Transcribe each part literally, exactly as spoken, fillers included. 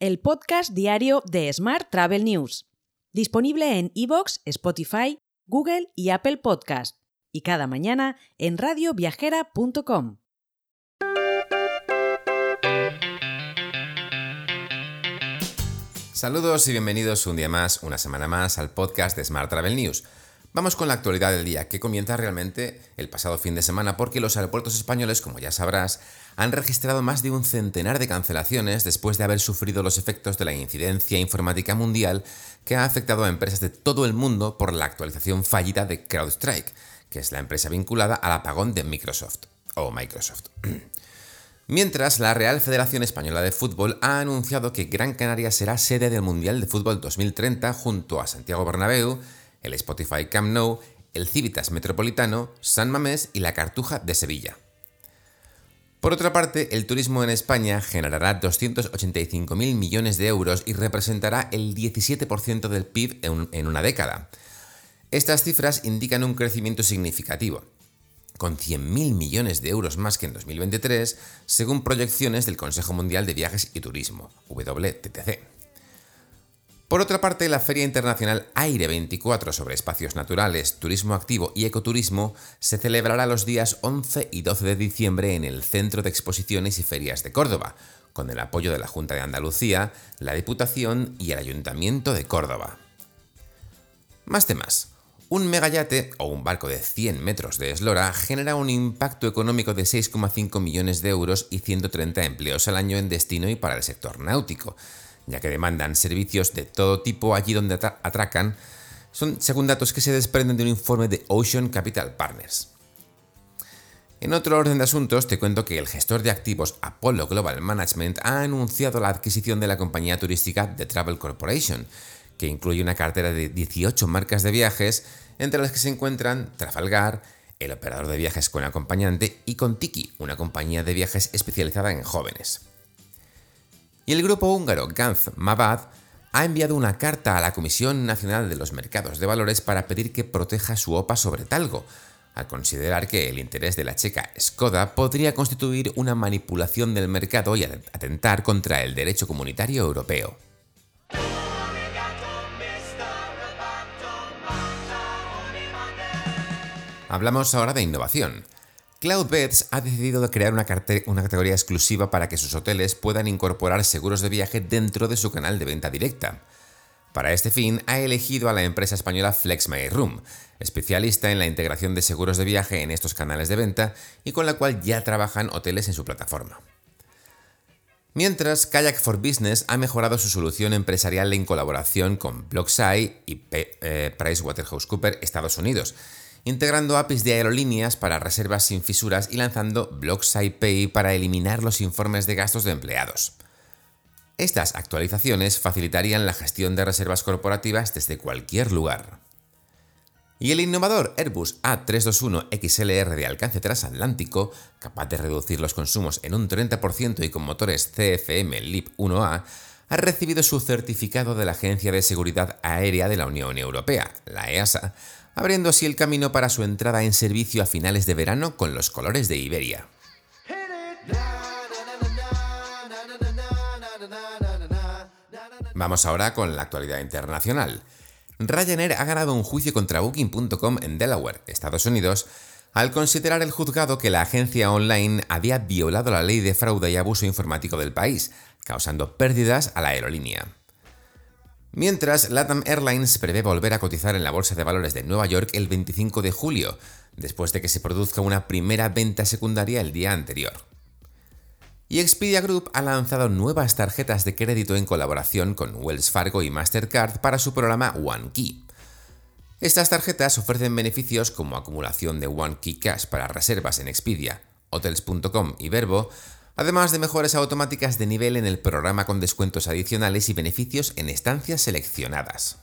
el podcast diario de Smart Travel News, disponible en iVoox, Spotify, Google y Apple Podcast, y cada mañana en radio viajera punto com. Saludos y bienvenidos un día más, una semana más, al podcast de Smart Travel News. Vamos con la actualidad del día, que comienza realmente el pasado fin de semana, porque los aeropuertos españoles, como ya sabrás, han registrado más de un centenar de cancelaciones después de haber sufrido los efectos de la incidencia informática mundial que ha afectado a empresas de todo el mundo por la actualización fallida de CrowdStrike, que es la empresa vinculada al apagón de Microsoft, o Microsoft. Mientras, la Real Federación Española de Fútbol ha anunciado que Gran Canaria será sede del Mundial de Fútbol dos mil treinta junto a Santiago Bernabéu, el Spotify Camp Nou, el Civitas Metropolitano, San Mamés y la Cartuja de Sevilla. Por otra parte, el turismo en España generará doscientos ochenta y cinco mil millones de euros y representará el diecisiete por ciento del P I B en, en una década. Estas cifras indican un crecimiento significativo, con cien mil millones de euros más que en dos mil veintitrés, según proyecciones del Consejo Mundial de Viajes y Turismo, W T T C. Por otra parte, la Feria Internacional Aire veinticuatro sobre espacios naturales, turismo activo y ecoturismo se celebrará los días once y doce de diciembre en el Centro de Exposiciones y Ferias de Córdoba, con el apoyo de la Junta de Andalucía, la Diputación y el Ayuntamiento de Córdoba. Más temas. Un megayate o un barco de cien metros de eslora genera un impacto económico de seis coma cinco millones de euros y ciento treinta empleos al año en destino y para el sector náutico, ya que demandan servicios de todo tipo allí donde atracan, son según datos que se desprenden de un informe de Ocean Capital Partners. En otro orden de asuntos, te cuento que el gestor de activos Apollo Global Management ha anunciado la adquisición de la compañía turística The Travel Corporation, que incluye una cartera de dieciocho marcas de viajes, entre las que se encuentran Trafalgar, el operador de viajes con acompañante, y Contiki, una compañía de viajes especializada en jóvenes. Y el grupo húngaro Ganz Mabad ha enviado una carta a la Comisión Nacional de los Mercados de Valores para pedir que proteja su O P A sobre Talgo, al considerar que el interés de la checa Skoda podría constituir una manipulación del mercado y atentar contra el derecho comunitario europeo. Hablamos ahora de innovación. Cloudbeds ha decidido crear una, una categoría exclusiva para que sus hoteles puedan incorporar seguros de viaje dentro de su canal de venta directa. Para este fin, ha elegido a la empresa española FlexMyRoom, especialista en la integración de seguros de viaje en estos canales de venta y con la cual ya trabajan hoteles en su plataforma. Mientras, Kayak for Business ha mejorado su solución empresarial en colaboración con BlockSci y P- eh, PricewaterhouseCoopers Estados Unidos, integrando A P Is de aerolíneas para reservas sin fisuras y lanzando BlockSci Pay para eliminar los informes de gastos de empleados. Estas actualizaciones facilitarían la gestión de reservas corporativas desde cualquier lugar. Y el innovador Airbus A trescientos veintiuno X L R de alcance transatlántico, capaz de reducir los consumos en un treinta por ciento y con motores C F M L I P uno A, ha recibido su certificado de la Agencia de Seguridad Aérea de la Unión Europea, la E A S A, abriendo así el camino para su entrada en servicio a finales de verano con los colores de Iberia. Vamos ahora con la actualidad internacional. Ryanair ha ganado un juicio contra Booking punto com en Delaware, Estados Unidos, al considerar el juzgado que la agencia online había violado la ley de fraude y abuso informático del país, causando pérdidas a la aerolínea. Mientras, LATAM Airlines prevé volver a cotizar en la Bolsa de Valores de Nueva York el veinticinco de julio, después de que se produzca una primera venta secundaria el día anterior. Y Expedia Group ha lanzado nuevas tarjetas de crédito en colaboración con Wells Fargo y Mastercard para su programa OneKey. Estas tarjetas ofrecen beneficios como acumulación de OneKey Cash para reservas en Expedia, Hotels punto com y Vrbo, además de mejoras automáticas de nivel en el programa con descuentos adicionales y beneficios en estancias seleccionadas.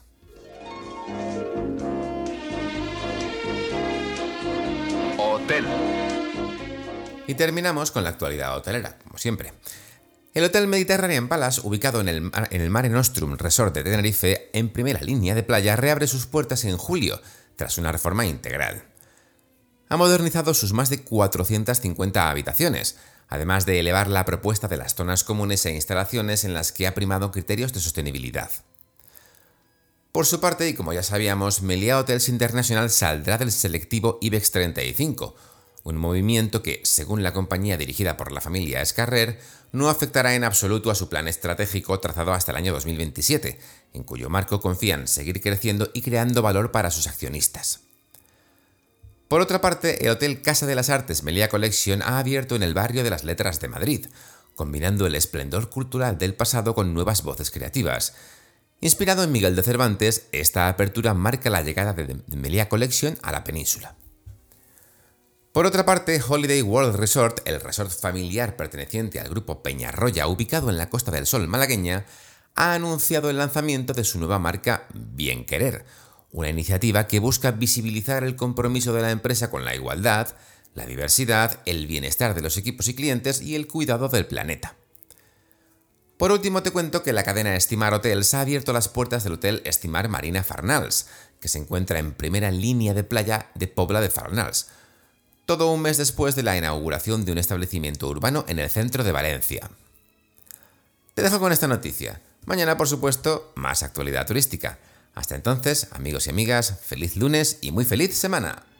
Hotel. Y terminamos con la actualidad hotelera, como siempre. El Hotel Mediterranean Palace, ubicado en el, en el Mare Nostrum Resort de Tenerife, en primera línea de playa, reabre sus puertas en julio, tras una reforma integral. Ha modernizado sus más de cuatrocientas cincuenta habitaciones, además de elevar la propuesta de las zonas comunes e instalaciones en las que ha primado criterios de sostenibilidad. Por su parte, y como ya sabíamos, Meliá Hotels International saldrá del selectivo IBEX treinta y cinco, un movimiento que, según la compañía dirigida por la familia Escarrer, no afectará en absoluto a su plan estratégico trazado hasta el año dos mil veintisiete, en cuyo marco confían seguir creciendo y creando valor para sus accionistas. Por otra parte, el Hotel Casa de las Artes Meliá Collection ha abierto en el barrio de las Letras de Madrid, combinando el esplendor cultural del pasado con nuevas voces creativas. Inspirado en Miguel de Cervantes, esta apertura marca la llegada de Meliá Collection a la península. Por otra parte, Holiday World Resort, el resort familiar perteneciente al grupo Peñarroya ubicado en la Costa del Sol malagueña, ha anunciado el lanzamiento de su nueva marca Bien Querer, una iniciativa que busca visibilizar el compromiso de la empresa con la igualdad, la diversidad, el bienestar de los equipos y clientes y el cuidado del planeta. Por último, te cuento que la cadena Estimar Hotels ha abierto las puertas del Hotel Estimar Marina Farnals, que se encuentra en primera línea de playa de Pobla de Farnals, todo un mes después de la inauguración de un establecimiento urbano en el centro de Valencia. Te dejo con esta noticia. Mañana, por supuesto, más actualidad turística. Hasta entonces, amigos y amigas, feliz lunes y muy feliz semana.